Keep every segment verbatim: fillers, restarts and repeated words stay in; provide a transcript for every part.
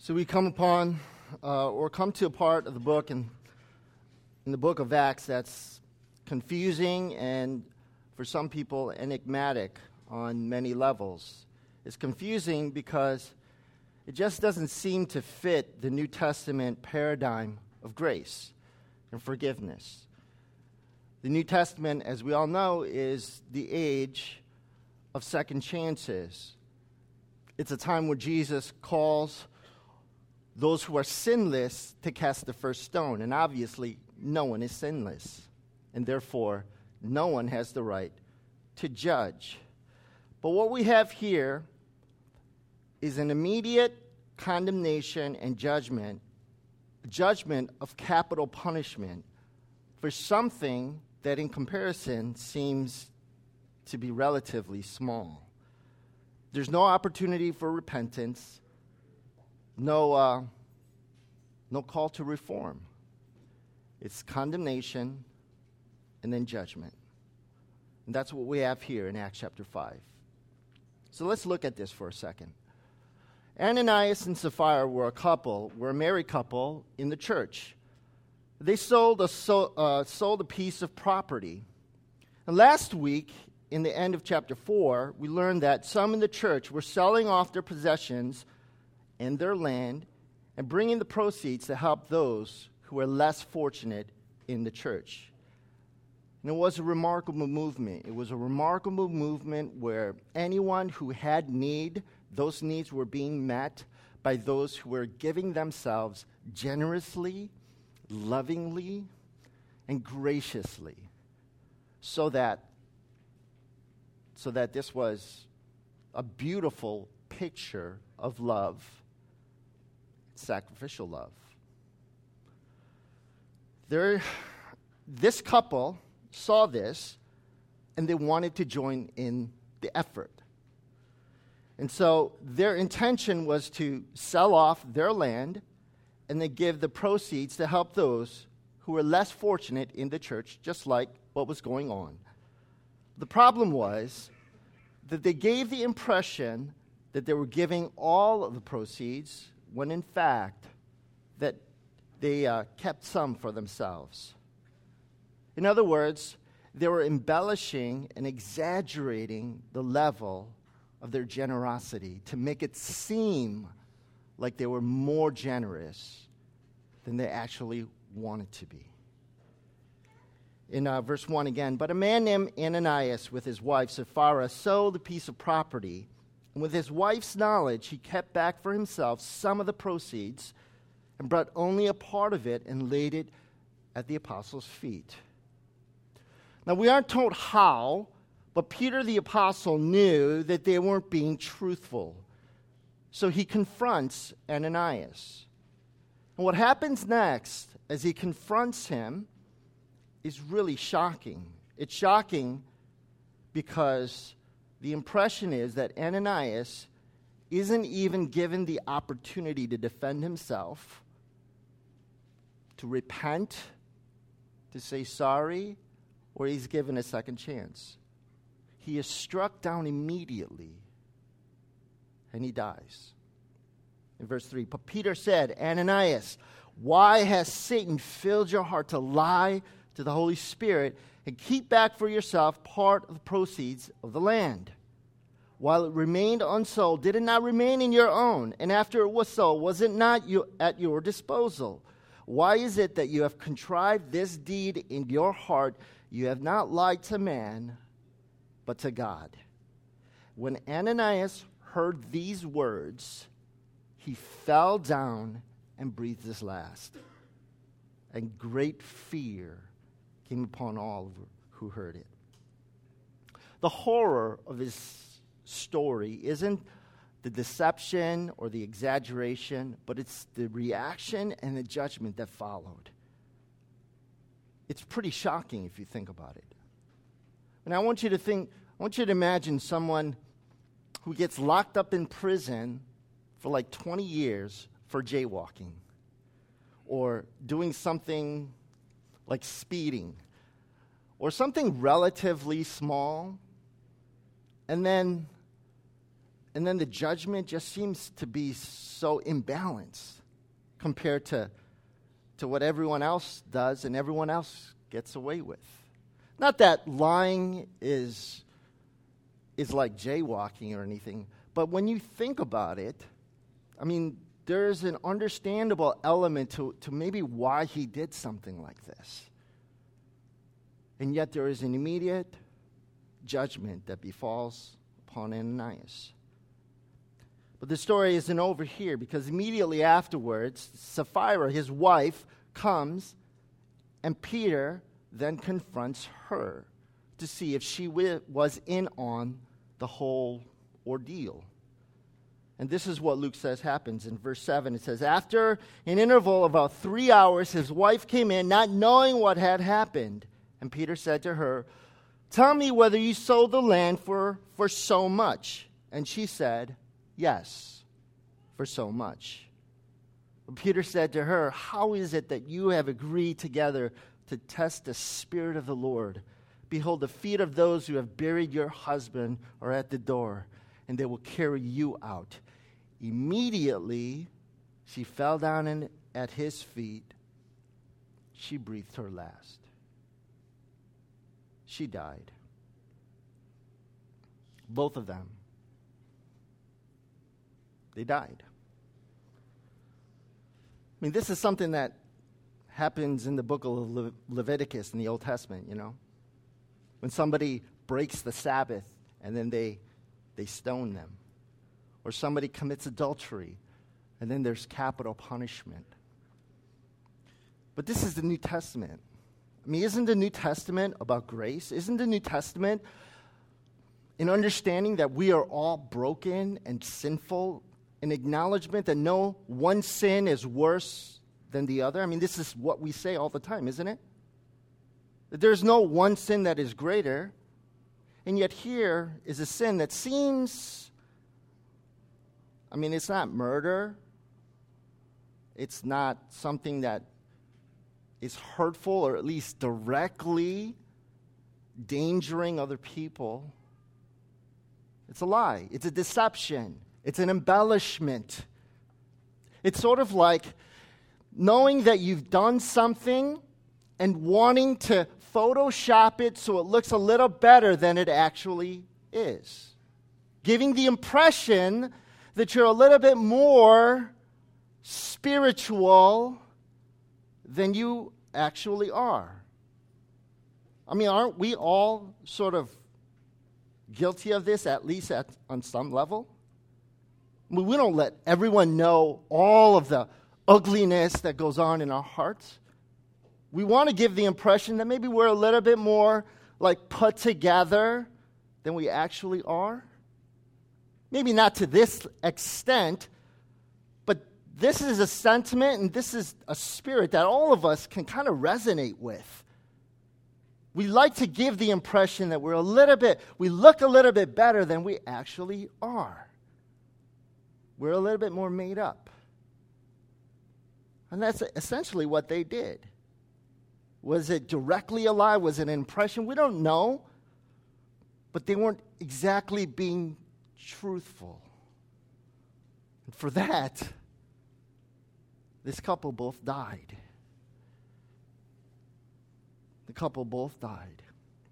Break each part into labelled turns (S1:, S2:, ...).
S1: So we come upon, uh, or come to a part of the book in, in the book of Acts that's confusing and, for some people, enigmatic on many levels. It's confusing because it just doesn't seem to fit the New Testament paradigm of grace and forgiveness. The New Testament, as we all know, is the age of second chances. It's a time where Jesus calls those who are sinless to cast the first stone. And obviously, no one is sinless. And therefore, no one has the right to judge. But what we have here is an immediate condemnation and judgment, judgment of capital punishment for something that in comparison seems to be relatively small. There's no opportunity for repentance. No, uh, no call to reform. It's condemnation and then judgment. And that's what we have here in Acts chapter five. So let's look at this for a second. Ananias and Sapphira were a couple, were a married couple in the church. They sold a, so, uh, sold a piece of property. And last week, in the end of chapter four, we learned that some in the church were selling off their possessions and their land and bringing the proceeds to help those who were less fortunate in the church. And it was a remarkable movement. It was a remarkable movement where anyone who had need, those needs were being met by those who were giving themselves generously, lovingly, and graciously, so that, so that this was a beautiful picture of love, sacrificial love. There, this couple saw this, and they wanted to join in the effort. And so their intention was to sell off their land and then give the proceeds to help those who were less fortunate in the church, just like what was going on. The problem was that they gave the impression that they were giving all of the proceeds, when in fact that they uh, kept some for themselves. In other words, they were embellishing and exaggerating the level of their generosity to make it seem like they were more generous than they actually wanted to be. In uh, verse one again, but a man named Ananias with his wife Sapphira sold a piece of property, and with his wife's knowledge, he kept back for himself some of the proceeds and brought only a part of it and laid it at the apostles' feet. Now, we aren't told how, but Peter the apostle knew that they weren't being truthful. So he confronts Ananias. And what happens next as he confronts him is really shocking. It's shocking because the impression is that Ananias isn't even given the opportunity to defend himself, to repent, to say sorry, or he's given a second chance. He is struck down immediately, and he dies. In verse three, but Peter said, Ananias, why has Satan filled your heart to lie to the Holy Spirit and keep back for yourself part of the proceeds of the land? While it remained unsold, did it not remain in your own? And after it was sold, was it not you, at your disposal? Why is it that you have contrived this deed in your heart? You have not lied to man, but to God. When Ananias heard these words, he fell down and breathed his last. And great fear came upon all who heard it. The horror of his story isn't the deception or the exaggeration, but it's the reaction and the judgment that followed. It's pretty shocking if you think about it. And I want you to think, I want you to imagine someone who gets locked up in prison for like twenty years for jaywalking or doing something like speeding or something relatively small, and then and then the judgment just seems to be so imbalanced compared to, to what everyone else does and everyone else gets away with. Not that lying is, is like jaywalking or anything, but when you think about it, I mean, there's an understandable element to, to maybe why he did something like this. And yet there is an immediate judgment that befalls upon Ananias. But the story isn't over here, because immediately afterwards, Sapphira, his wife, comes, and Peter then confronts her to see if she w- was in on the whole ordeal. And this is what Luke says happens in verse seven. It says, after an interval of about three hours, his wife came in, not knowing what had happened. And Peter said to her, tell me whether you sold the land for, for so much. And she said, yes, for so much. But Peter said to her, how is it that you have agreed together to test the Spirit of the Lord? Behold, the feet of those who have buried your husband are at the door, and they will carry you out. Immediately, she fell down in, at his feet. She breathed her last. She died. Both of them. They died. I mean, this is something that happens in the book of Le- Leviticus in the Old Testament, you know. When somebody breaks the Sabbath and then they they stone them. Or somebody commits adultery and then there's capital punishment. But this is the New Testament. I mean, isn't the New Testament about grace? Isn't the New Testament an understanding that we are all broken and sinful, an acknowledgement that no one sin is worse than the other? I mean, this is what we say all the time, isn't it? That there's no one sin that is greater, and yet here is a sin that seems, I mean, it's not murder. It's not something that is hurtful or at least directly endangering other people. It's a lie. It's a deception. It's an embellishment. It's sort of like knowing that you've done something and wanting to Photoshop it so it looks a little better than it actually is. Giving the impression that you're a little bit more spiritual than you actually are. I mean, aren't we all sort of guilty of this, at least at, on some level? I mean, we don't let everyone know all of the ugliness that goes on in our hearts. We want to give the impression that maybe we're a little bit more like put together than we actually are. Maybe not to this extent, but this is a sentiment and this is a spirit that all of us can kind of resonate with. We like to give the impression that we're a little bit, we look a little bit better than we actually are. We're a little bit more made up. And that's essentially what they did. Was it directly a lie? Was it an impression? We don't know. But they weren't exactly being truthful. And for that, this couple both died. The couple both died.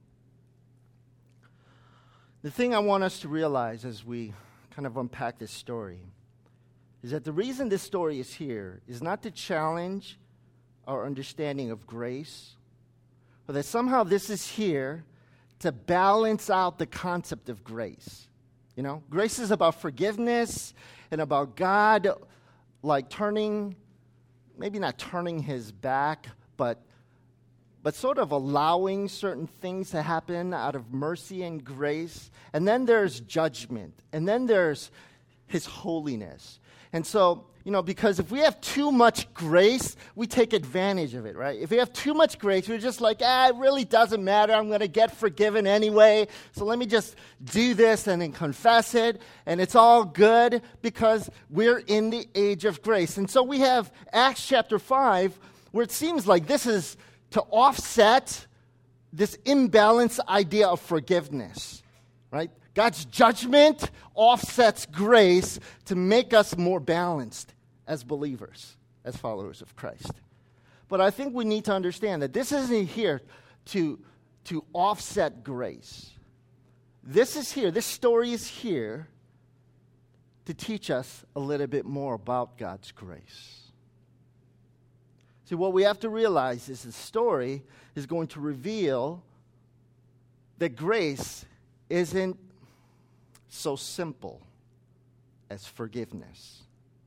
S1: The thing I want us to realize as we kind of unpack this story is that the reason this story is here is not to challenge our understanding of grace, but that somehow this is here to balance out the concept of grace. You know, grace is about forgiveness and about God like turning, maybe not turning his back, but but sort of allowing certain things to happen out of mercy and grace. And then there's judgment. And then there's his holiness. And so, you know, because if we have too much grace, we take advantage of it, right? If we have too much grace, we're just like, ah, it really doesn't matter. I'm going to get forgiven anyway. So let me just do this and then confess it. And it's all good because we're in the age of grace. And so we have Acts chapter five, where it seems like this is to offset this imbalanced idea of forgiveness, right? God's judgment offsets grace to make us more balanced as believers, as followers of Christ. But I think we need to understand that this isn't here to, to offset grace. This is here, this story is here to teach us a little bit more about God's grace. See, what we have to realize is the story is going to reveal that grace isn't so simple as forgiveness.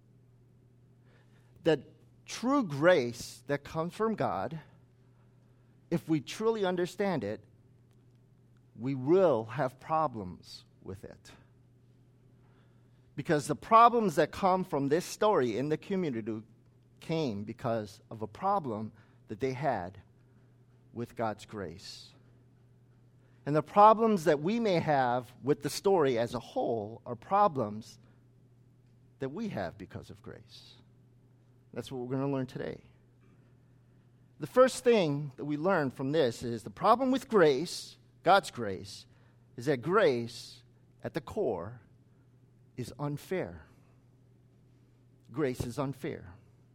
S1: That true grace that comes from God, if we truly understand it, we will have problems with it. Because the problems that come from this story in the community came because of a problem that they had with God's grace. And the problems that we may have with the story as a whole are problems that we have because of grace. That's what we're going to learn today. The first thing that we learn from this is the problem with grace, God's grace, is that grace at the core is unfair. Grace is unfair.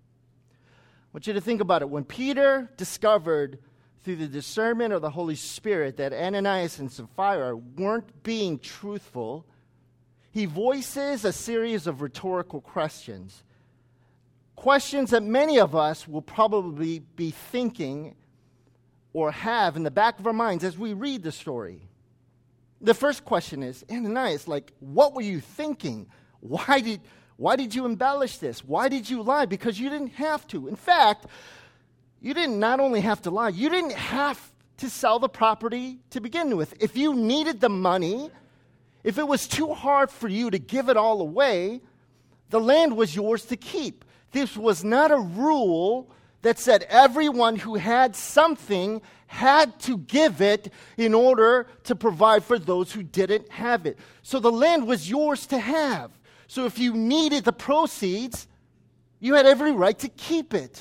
S1: I want you to think about it. When Peter discovered through the discernment of the Holy Spirit that Ananias and Sapphira weren't being truthful, he voices a series of rhetorical questions. Questions that many of us will probably be thinking or have in the back of our minds as we read the story. The first question is, Ananias, like, what were you thinking? Why did, why did you embellish this? Why did you lie? Because you didn't have to. In fact, you didn't not only have to lie, you didn't have to sell the property to begin with. If you needed the money, if it was too hard for you to give it all away, the land was yours to keep. This was not a rule that said everyone who had something had to give it in order to provide for those who didn't have it. So the land was yours to have. So if you needed the proceeds, you had every right to keep it.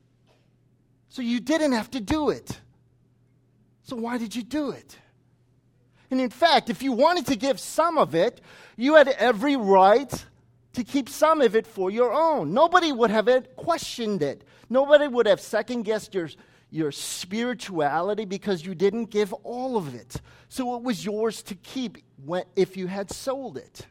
S1: So you didn't have to do it. So why did you do it? And in fact, if you wanted to give some of it, you had every right to keep some of it for your own. Nobody would have questioned it. Nobody would have second-guessed your, your spirituality because you didn't give all of it. So it was yours to keep when, if you had sold it.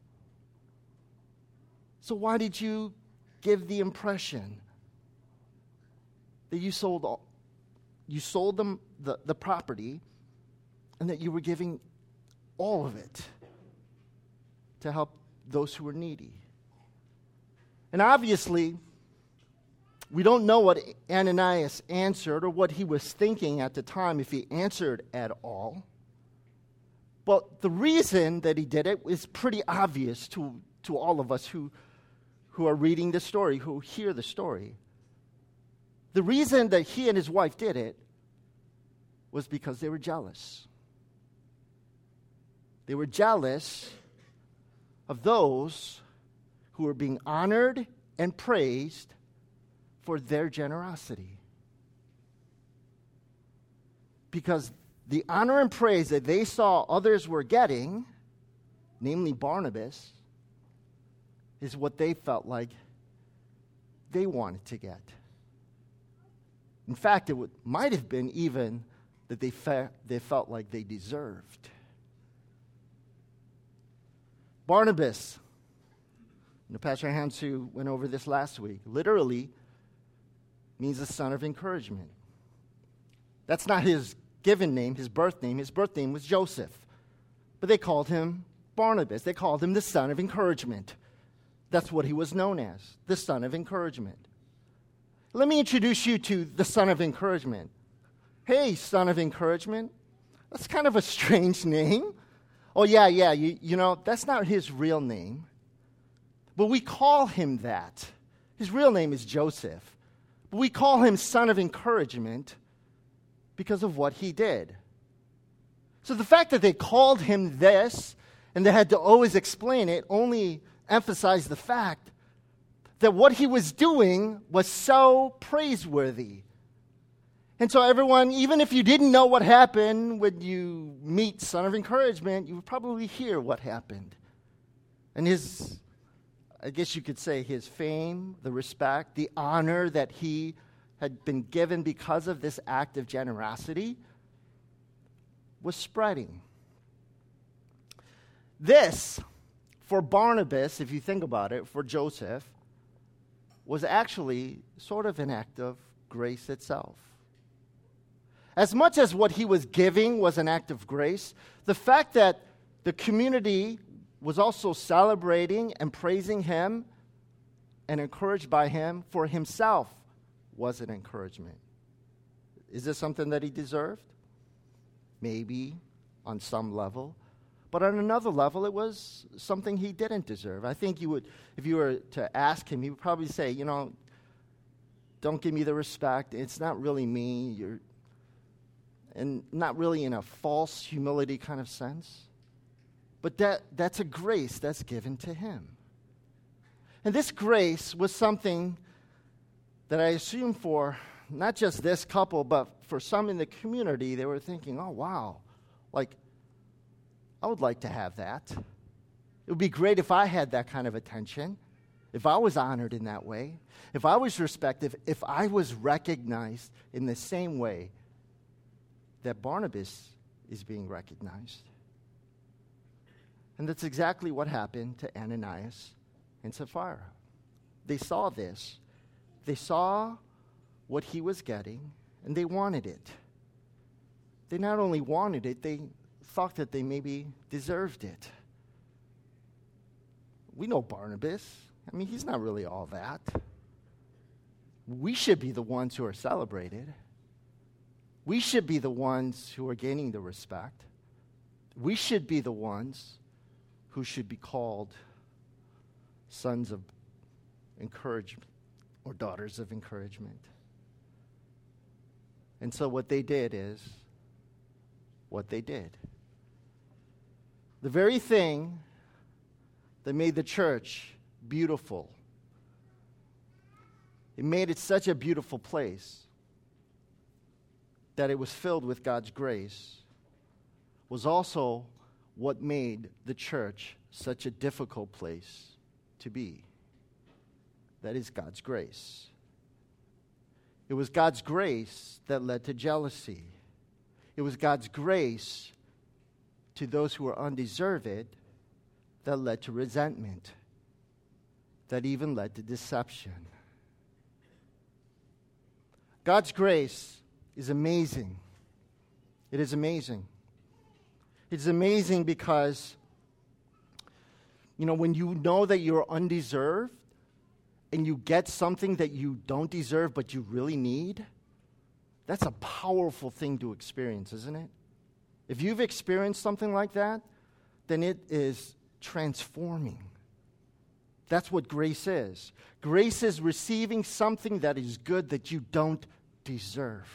S1: So why did you give the impression that you sold all, you sold them the, the property and that you were giving all of it to help those who were needy? And obviously, we don't know what Ananias answered or what he was thinking at the time, if he answered at all. But the reason that he did it is pretty obvious to, to all of us who, who are reading the story, who hear the story. The reason that he and his wife did it was because they were jealous. They were jealous of those who were being honored and praised for their generosity. Because the honor and praise that they saw others were getting, namely Barnabas, is what they felt like they wanted to get. In fact, it would, might have been even that they, fe- they felt like they deserved. Barnabas, you know, Pastor Hansu went over this last week, literally means the son of encouragement. That's not his given name, his birth name. His birth name was Joseph. But they called him Barnabas. They called him the son of encouragement. That's what he was known as, the son of encouragement. Let me introduce you to the son of encouragement. Hey, son of encouragement. That's kind of a strange name. Oh, yeah, yeah, you, you know, that's not his real name. But we call him that. His real name is Joseph. But we call him son of encouragement because of what he did. So the fact that they called him this and they had to always explain it only emphasized the fact that what he was doing was so praiseworthy. And so everyone, even if you didn't know what happened when you meet Son of Encouragement, you would probably hear what happened. And his, I guess you could say, his fame, the respect, the honor that he had been given because of this act of generosity was spreading. This, for Barnabas, if you think about it, for Joseph, was actually sort of an act of grace itself. As much as what he was giving was an act of grace, the fact that the community was also celebrating and praising him and encouraged by him for himself was an encouragement. Is this something that he deserved? Maybe on some level. But on another level, it was something he didn't deserve. I think you would, if you were to ask him, he would probably say, you know, don't give me the respect. It's not really me. You're And not really in a false humility kind of sense. But that, that's a grace that's given to him. And this grace was something that I assume for not just this couple, but for some in the community, they were thinking, oh, wow, like, I would like to have that. It would be great if I had that kind of attention, if I was honored in that way, if I was respected, if I was recognized in the same way that Barnabas is being recognized. And that's exactly what happened to Ananias and Sapphira. They saw this. They saw what he was getting, and they wanted it. They not only wanted it, they thought that they maybe deserved it. We know Barnabas. I mean, he's not really all that. We should be the ones who are celebrated. We should be the ones who are gaining the respect. We should be the ones who should be called sons of encouragement or daughters of encouragement. And so what they did is what they did. The very thing that made the church beautiful, it made it such a beautiful place that it was filled with God's grace, was also what made the church such a difficult place to be. That is God's grace. It was God's grace that led to jealousy. It was God's grace to those who were undeserved that led to resentment, that even led to deception. God's grace is amazing. It is amazing. It's amazing because, you know, when you know that you're undeserved and you get something that you don't deserve but you really need, that's a powerful thing to experience, isn't it? If you've experienced something like that, then it is transforming. That's what grace is. Grace is receiving something that is good that you don't deserve.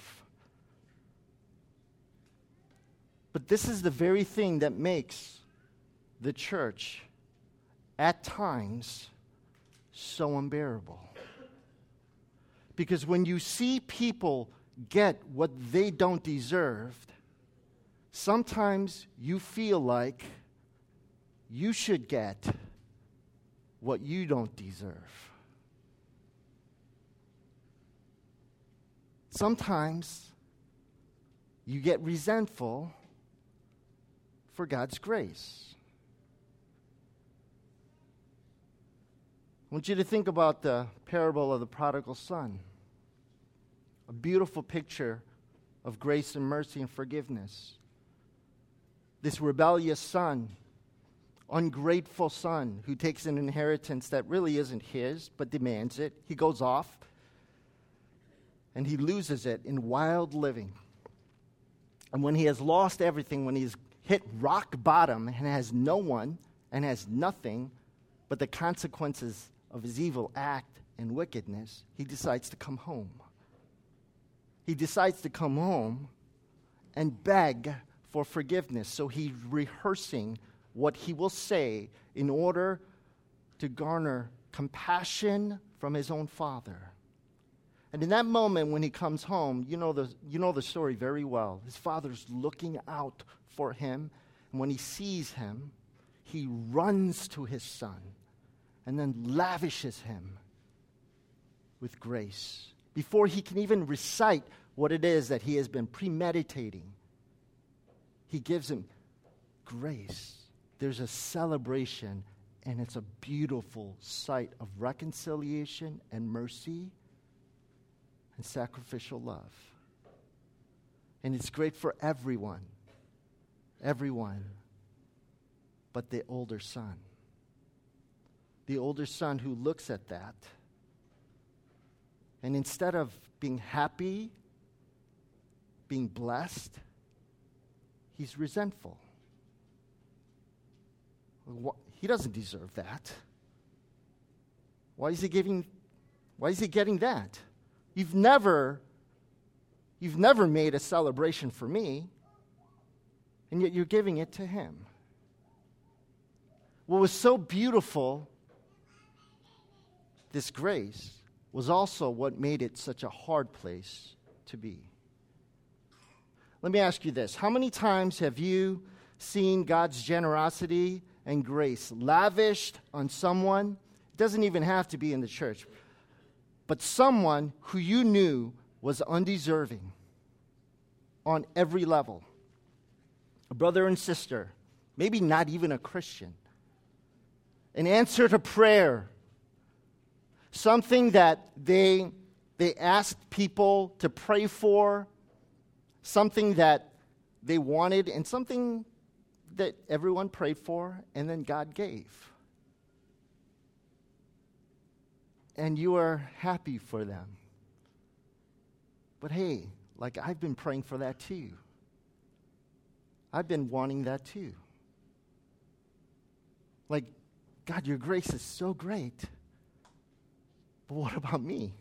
S1: But this is the very thing that makes the church, at times, so unbearable. Because when you see people get what they don't deserve, sometimes you feel like you should get what you don't deserve. Sometimes you get resentful for God's grace. I want you to think about the parable of the prodigal son. A beautiful picture of grace and mercy and forgiveness. This rebellious son, ungrateful son who takes an inheritance that really isn't his but demands it. He goes off and he loses it in wild living. And when he has lost everything, when he's hit rock bottom and has no one and has nothing but the consequences of his evil act and wickedness, he decides to come home. He decides to come home and beg for forgiveness. So he's rehearsing what he will say in order to garner compassion from his own father. And in that moment when he comes home, you know the, you know the story very well. His father's looking out for him. And when he sees him, he runs to his son and then lavishes him with grace before he can even recite what it is that he has been premeditating. He gives him grace. There's a celebration, and it's a beautiful sight of reconciliation and mercy and sacrificial love. And it's great for everyone. Everyone but the older son. The older son who looks at that, and instead of being happy, being blessed, he's resentful. He doesn't deserve that. Why is he giving, why is he getting that? You've never, you've never made a celebration for me, and yet you're giving it to him. What was so beautiful, this grace, was also what made it such a hard place to be. Let me ask you this. How many times have you seen God's generosity and grace lavished on someone? It doesn't even have to be in the church, but someone who you knew was undeserving on every level. A brother and sister, maybe not even a Christian. An answer to prayer. Something that they, they asked people to pray for. Something that they wanted and something that everyone prayed for and then God gave. And you are happy for them. But hey, like I've been praying for that too. I've been wanting that too. Like, God, your grace is so great. But what about me?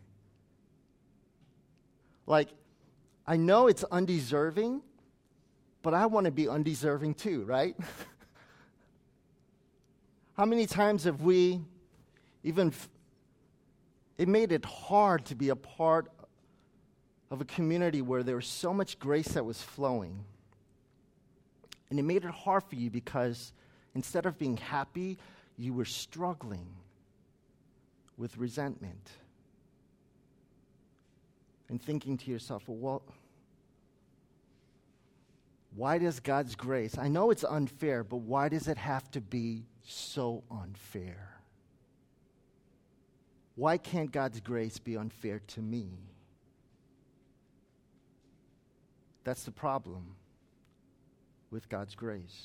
S1: Like, I know it's undeserving, but I want to be undeserving too, right? How many times have we even, f- it made it hard to be a part of a community where there was so much grace that was flowing. And it made it hard for you because instead of being happy, you were struggling with resentment. And thinking to yourself, well, why does God's grace, I know it's unfair, but why does it have to be so unfair? Why can't God's grace be unfair to me? That's the problem with God's grace.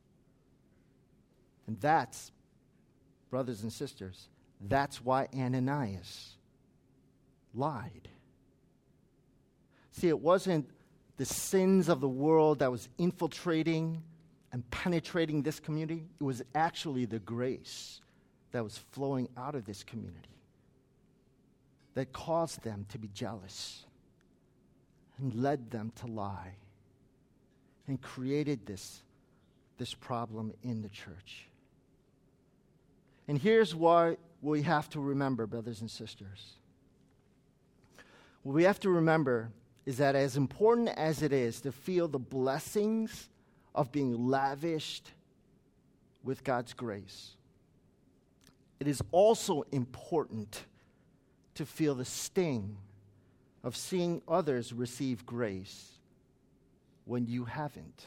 S1: And that's, brothers and sisters, that's why Ananias lied. See, it wasn't the sins of the world that was infiltrating and penetrating this community. It was actually the grace that was flowing out of this community that caused them to be jealous and led them to lie and created this, this problem in the church. And here's why we have to remember, brothers and sisters. What we have to remember is that as important as it is to feel the blessings of being lavished with God's grace, it is also important to feel the sting of seeing others receive grace when you haven't.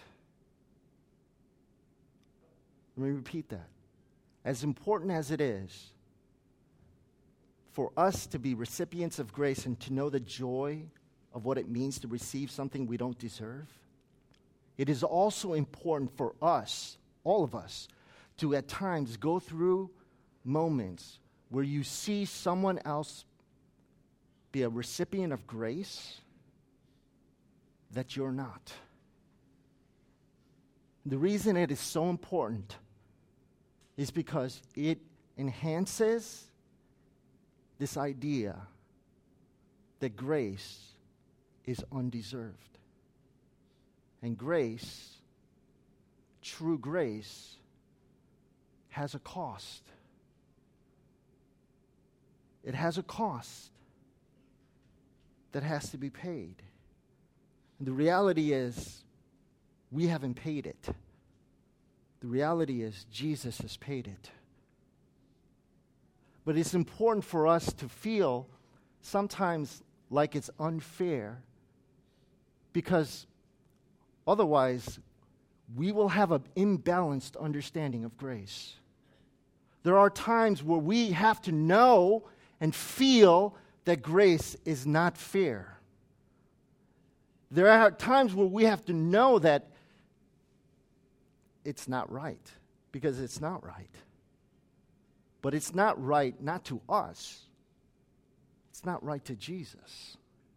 S1: Let me repeat that. As important as it is for us to be recipients of grace and to know the joy of what it means to receive something we don't deserve, it is also important for us, all of us, to at times go through moments where you see someone else be a recipient of grace that you're not. The reason it is so important is because it enhances this idea that grace is undeserved. And grace, true grace, has a cost. It has a cost. that has to be paid. And the reality is, we haven't paid it. The reality is, Jesus has paid it. But it's important for us to feel sometimes like it's unfair, because otherwise we will have an imbalanced understanding of grace. There are times where we have to know and feel that grace is not fair. There are times where we have to know that it's not right, because it's not right. But it's not right, not to us. It's not right to Jesus.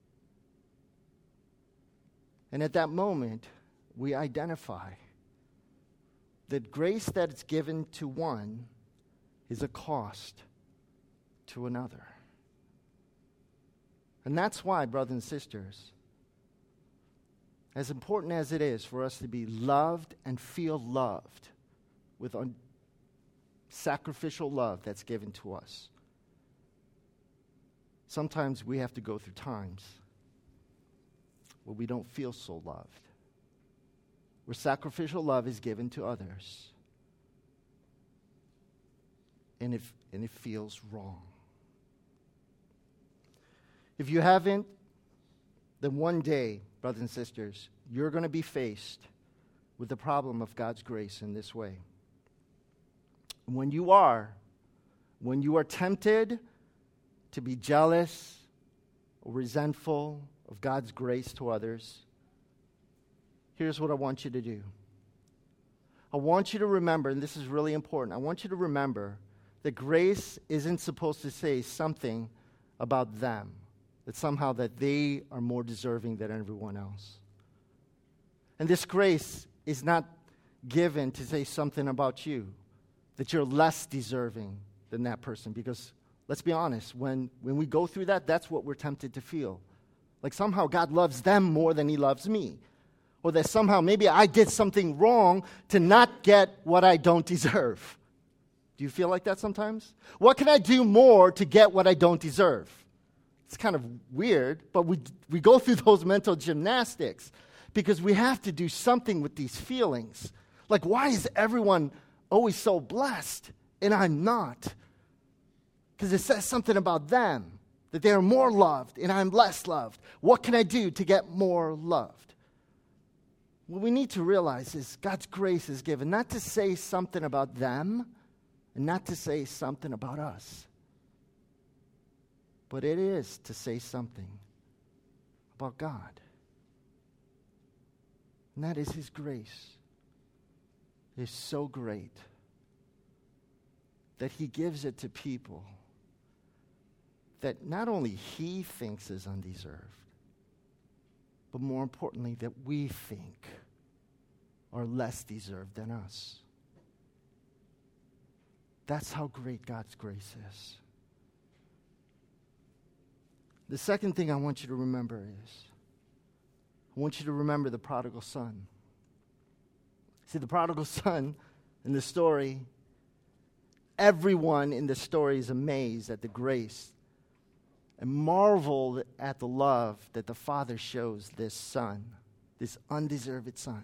S1: And at that moment, we identify that grace that is given to one is a cost to another. And that's why, brothers and sisters, as important as it is for us to be loved and feel loved with un- sacrificial love that's given to us, sometimes we have to go through times where we don't feel so loved, where sacrificial love is given to others, and it, and it feels wrong. If you haven't, then one day, brothers and sisters, you're going to be faced with the problem of God's grace in this way. When you are, when you are tempted to be jealous or resentful of God's grace to others, here's what I want you to do. I want you to remember, and this is really important, I want you to remember that grace isn't supposed to say something about them, that somehow that they are more deserving than everyone else. And this grace is not given to say something about you, that you're less deserving than that person. Because let's be honest, when, when we go through that, that's what we're tempted to feel. Like somehow God loves them more than he loves me. Or that somehow maybe I did something wrong to not get what I don't deserve. Do you feel like that sometimes? What can I do more to get what I don't deserve? It's kind of weird, but we we go through those mental gymnastics because we have to do something with these feelings. Like, why is everyone always so blessed and I'm not? Because it says something about them, that they are more loved and I'm less loved. What can I do to get more loved? What we need to realize is God's grace is given not to say something about them and not to say something about us. But it is to say something about God. And that is his grace. It is so great that he gives it to people that not only he thinks is undeserved, but more importantly, that we think are less deserved than us. That's how great God's grace is. The second thing I want you to remember is, I want you to remember the prodigal son. See, the prodigal son in the story, everyone in the story is amazed at the grace and marveled at the love that the father shows this son, this undeserved son.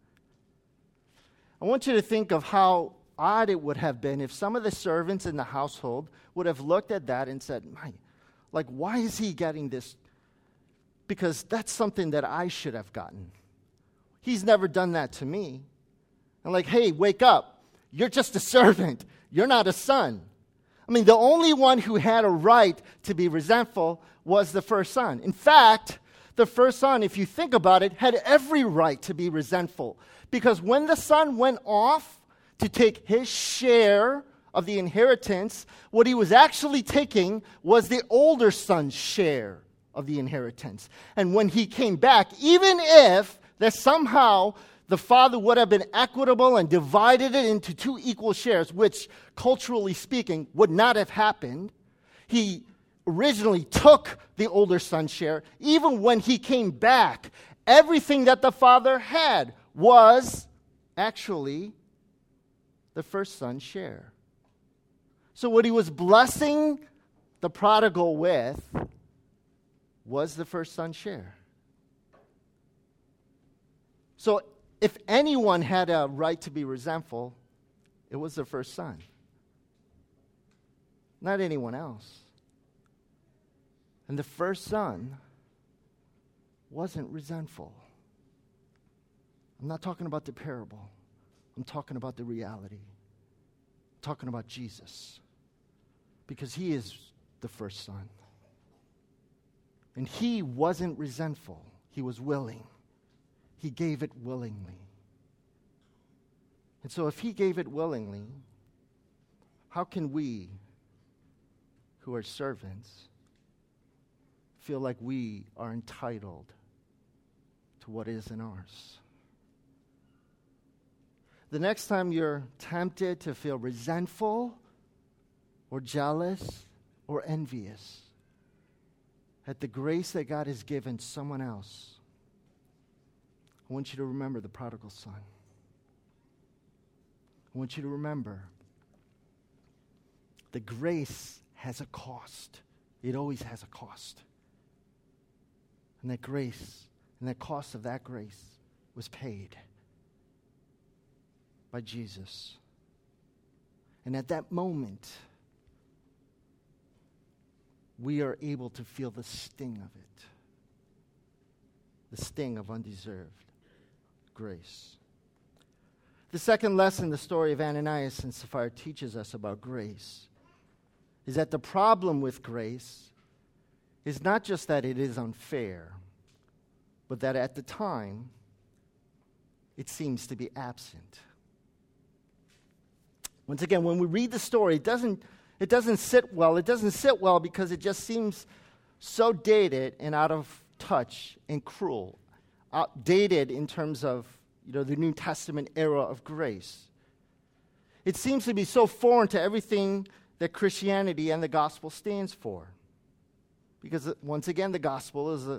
S1: I want you to think of how odd it would have been if some of the servants in the household would have looked at that and said, my, like, why is he getting this? Because that's something that I should have gotten. He's never done that to me. I'm like, hey, wake up. You're just a servant. You're not a son. I mean, the only one who had a right to be resentful was the first son. In fact, the first son, if you think about it, had every right to be resentful. Because when the son went off to take his share of the inheritance, what he was actually taking was the older son's share of the inheritance. And when he came back, even if that somehow the father would have been equitable and divided it into two equal shares, which culturally speaking would not have happened, he originally took the older son's share. Even when he came back, everything that the father had was actually the first son's share. So what he was blessing the prodigal with was the first son share? So if anyone had a right to be resentful, it was the first son, not anyone else. And the first son wasn't resentful. I'm not talking about the parable. I'm talking about the reality. I'm talking about Jesus. Because he is the first son. And he wasn't resentful. He was willing. He gave it willingly. And so if he gave it willingly, how can we, who are servants, feel like we are entitled to what isn't ours? The next time you're tempted to feel resentful or jealous or envious at the grace that God has given someone else, I want you to remember the prodigal son. I want you to remember the grace has a cost. It always has a cost. And that grace, and that cost of that grace was paid by Jesus. And at that moment, we are able to feel the sting of it. The sting of undeserved grace. The second lesson the story of Ananias and Sapphira teaches us about grace is that the problem with grace is not just that it is unfair, but that at the time, it seems to be absent. Once again, when we read the story, it doesn't, it doesn't sit well. It doesn't sit well because it just seems so dated and out of touch and cruel. Outdated in terms of, you know, the New Testament era of grace. It seems to be so foreign to everything that Christianity and the gospel stands for. Because once again, the gospel is a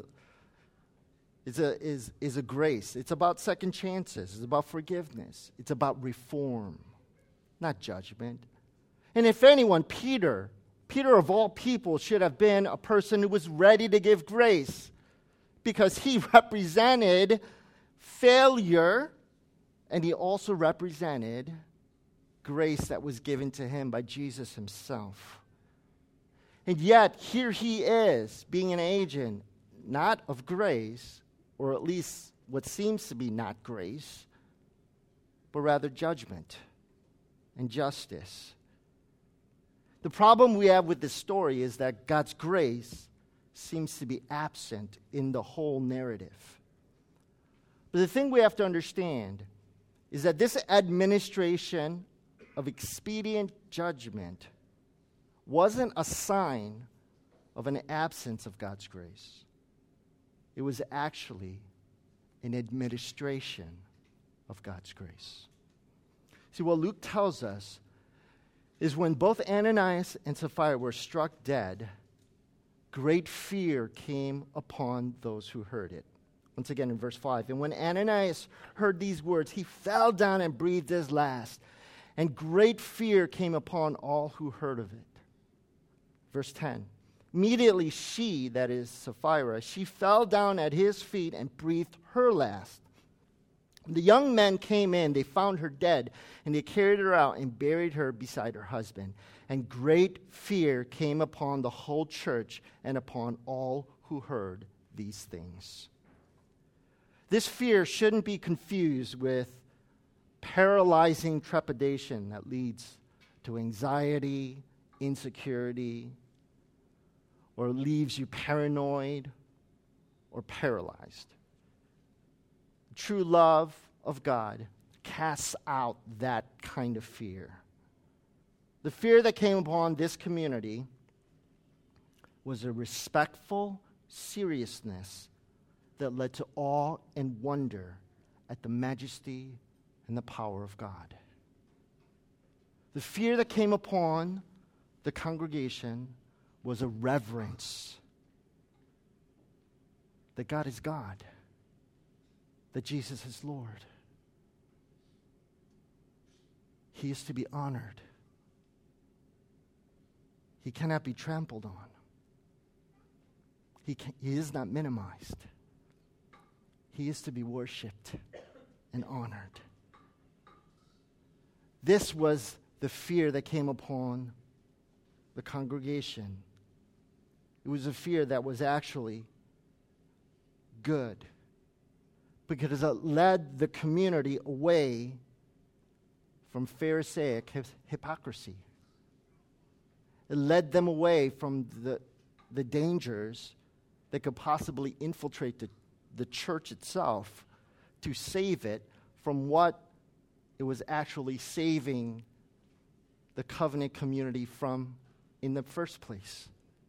S1: is a is is a grace. It's about second chances. It's about forgiveness. It's about reform, not judgment. And if anyone, Peter, Peter of all people should have been a person who was ready to give grace, because he represented failure, and he also represented grace that was given to him by Jesus himself. And yet, here he is, being an agent, not of grace, or at least what seems to be not grace, but rather judgment and justice. The problem we have with this story is that God's grace seems to be absent in the whole narrative. But the thing we have to understand is that this administration of expedient judgment wasn't a sign of an absence of God's grace. It was actually an administration of God's grace. See, what Luke tells us is when both Ananias and Sapphira were struck dead, great fear came upon those who heard it. Once again in verse five, and when Ananias heard these words, he fell down and breathed his last, and great fear came upon all who heard of it. Verse ten, immediately she, that is Sapphira, she fell down at his feet and breathed her last. When the young men came in, they found her dead, and they carried her out and buried her beside her husband. And great fear came upon the whole church and upon all who heard these things. This fear shouldn't be confused with paralyzing trepidation that leads to anxiety, insecurity, or leaves you paranoid or paralyzed. True love of God casts out that kind of fear. The fear that came upon this community was a respectful seriousness that led to awe and wonder at the majesty and the power of God. The fear that came upon the congregation was a reverence that God is God, that Jesus is Lord. He is to be honored. He cannot be trampled on. He, can, he is not minimized. He is to be worshipped and honored. This was the fear that came upon the congregation. It was a fear that was actually good, because it led the community away from Pharisaic hypocrisy. It led them away from the, the dangers that could possibly infiltrate the, the church itself to save it from what it was actually saving the covenant community from in the first place.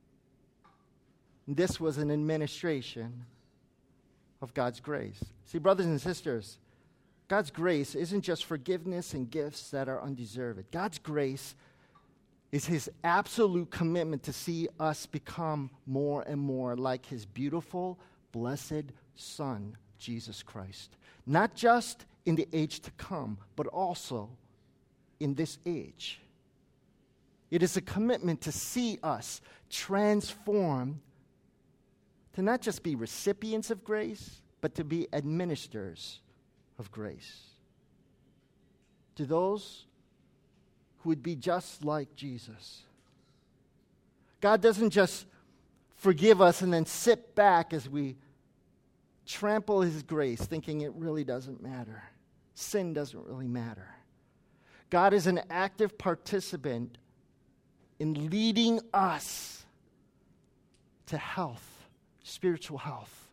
S1: This was an administration of God's grace. See, brothers and sisters, God's grace isn't just forgiveness and gifts that are undeserved. God's grace is his absolute commitment to see us become more and more like his beautiful, blessed Son, Jesus Christ. Not just in the age to come, but also in this age. It is a commitment to see us transformed, to not just be recipients of grace, but to be administrators of grace. To those who would be just like Jesus. God doesn't just forgive us and then sit back as we trample his grace, thinking it really doesn't matter. Sin doesn't really matter. God is an active participant in leading us to health, spiritual health,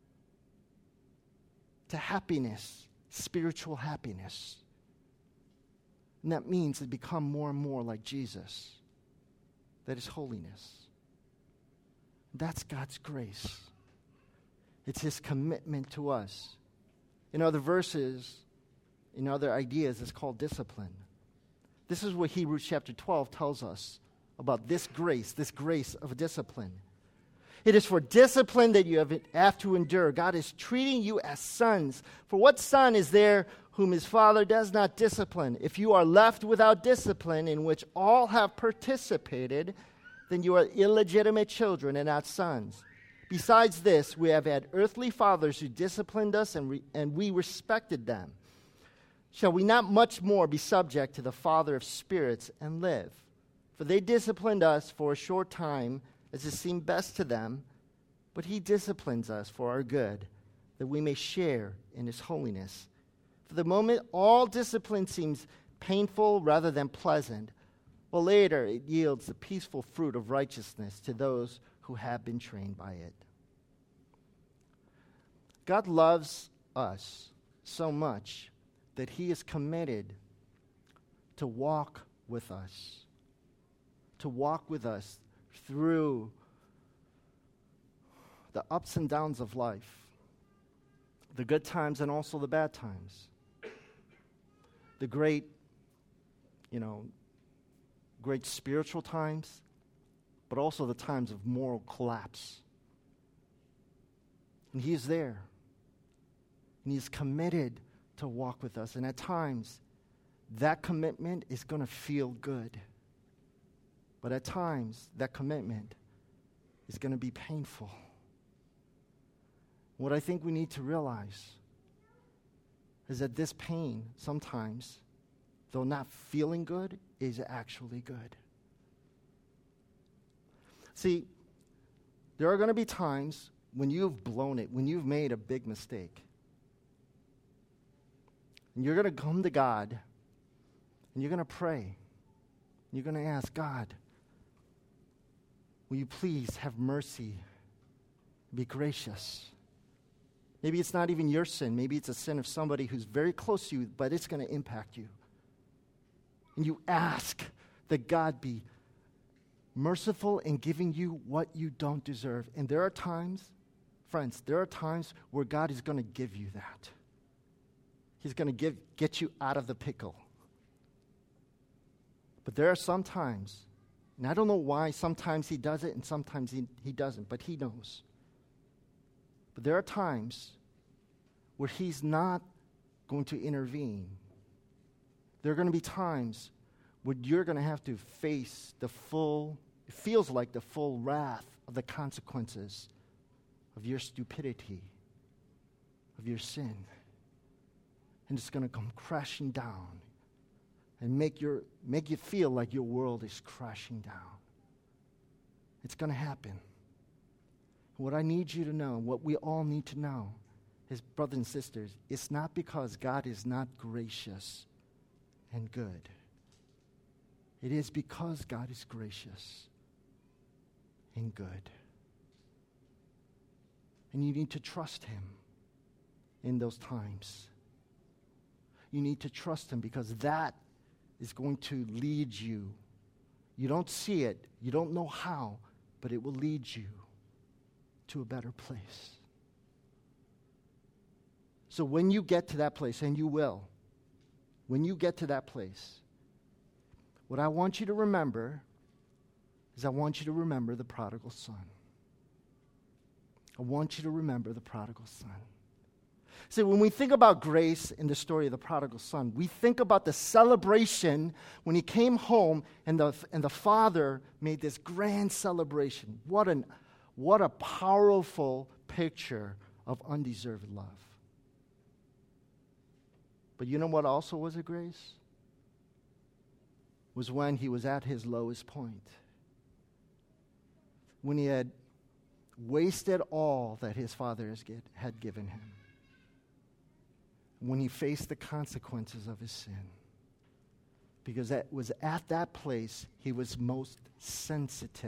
S1: to happiness, spiritual happiness. And that means to become more and more like Jesus. That is holiness. That's God's grace. It's his commitment to us. In other verses, in other ideas, it's called discipline. This is what Hebrews chapter twelve tells us about this grace, this grace of discipline. It is for discipline that you have, have to endure. God is treating you as sons. For what son is there whom his father does not discipline? If you are left without discipline, in which all have participated, then you are illegitimate children and not sons. Besides this, we have had earthly fathers who disciplined us, and, re- and we respected them. Shall we not much more be subject to the Father of spirits and live? For they disciplined us for a short time, as it seemed best to them, but he disciplines us for our good, that we may share in his holiness. For the moment, all discipline seems painful rather than pleasant, but later it yields the peaceful fruit of righteousness to those who have been trained by it. God loves us so much that he is committed to walk with us, to walk with us through the ups and downs of life, the good times and also the bad times, the great, you know, great spiritual times, but also the times of moral collapse. And he is there. And he is committed to walk with us. And at times, that commitment is going to feel good. But at times, that commitment is going to be painful. What I think we need to realize is that this pain, sometimes, though not feeling good, is actually good. See, there are going to be times when you've blown it, when you've made a big mistake. And you're going to come to God, and you're going to pray. You're going to ask, God, will you please have mercy, be gracious? Maybe it's not even your sin. Maybe it's a sin of somebody who's very close to you, but it's going to impact you. And you ask that God be merciful in giving you what you don't deserve. And there are times, friends, there are times where God is going to give you that. He's going to give get you out of the pickle. But there are some times, and I don't know why, sometimes he does it and sometimes he, he doesn't, but he knows. But there are times where he's not going to intervene. There are going to be times where you're going to have to face the full, it feels like the full wrath of the consequences of your stupidity, of your sin. And it's going to come crashing down and make your make you feel like your world is crashing down. It's going to happen. What I need you to know, what we all need to know, is, brothers and sisters, it's not because God is not gracious and good. It is because God is gracious and good. And you need to trust Him in those times. You need to trust Him because that is going to lead you. You don't see it, you don't know how, but it will lead you to a better place. So when you get to that place, and you will, when you get to that place, what I want you to remember is I want you to remember the prodigal son. I want you to remember the prodigal son. See, when we think about grace in the story of the prodigal son, we think about the celebration when he came home and the, and the father made this grand celebration. What an, what a powerful picture of undeserved love. But you know what also was a grace? Was when he was at his lowest point. When he had wasted all that his father has get, had given him. When he faced the consequences of his sin. Because that was at that place he was most sensitive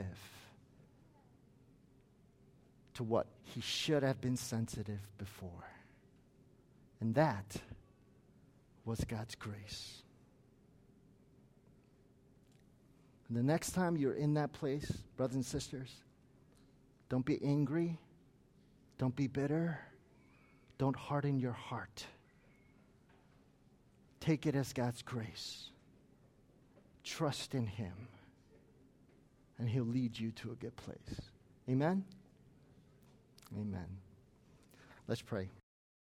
S1: to what he should have been sensitive before. And that was God's grace. And the next time you're in that place, brothers and sisters, don't be angry. Don't be bitter. Don't harden your heart. Take it as God's grace. Trust in Him. And He'll lead you to a good place. Amen? Amen. Let's pray.